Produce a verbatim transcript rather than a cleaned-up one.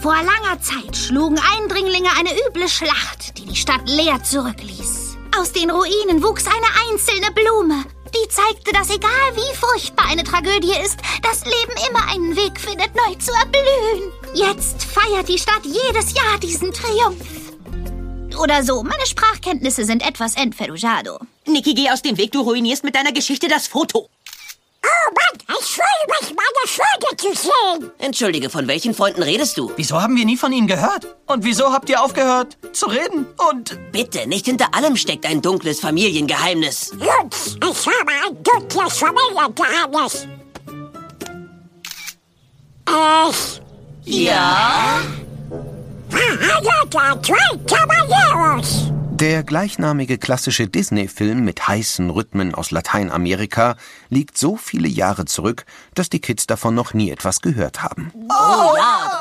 Vor langer Zeit schlugen Eindringlinge eine üble Schlacht, die die Stadt leer zurückließ. Aus den Ruinen wuchs eine einzelne Blume. Die zeigte, dass egal wie furchtbar eine Tragödie ist, das Leben immer einen Weg findet, neu zu erblühen. Jetzt feiert die Stadt jedes Jahr diesen Triumph. Oder so, meine Sprachkenntnisse sind etwas enferrujado. Niki, geh aus dem Weg, du ruinierst mit deiner Geschichte das Foto. Oh Mann, ich freue mich, meine Freunde zu sehen. Entschuldige, von welchen Freunden redest du? Wieso haben wir nie von ihnen gehört? Und wieso habt ihr aufgehört zu reden? Und... Bitte, nicht hinter allem steckt ein dunkles Familiengeheimnis. Jungs, ich habe ein dunkles Familiengeheimnis. Ich... Ja? Verheiratete zwei Caballeros. Der gleichnamige klassische Disney-Film mit heißen Rhythmen aus Lateinamerika liegt so viele Jahre zurück, dass die Kids davon noch nie etwas gehört haben. Oh ja,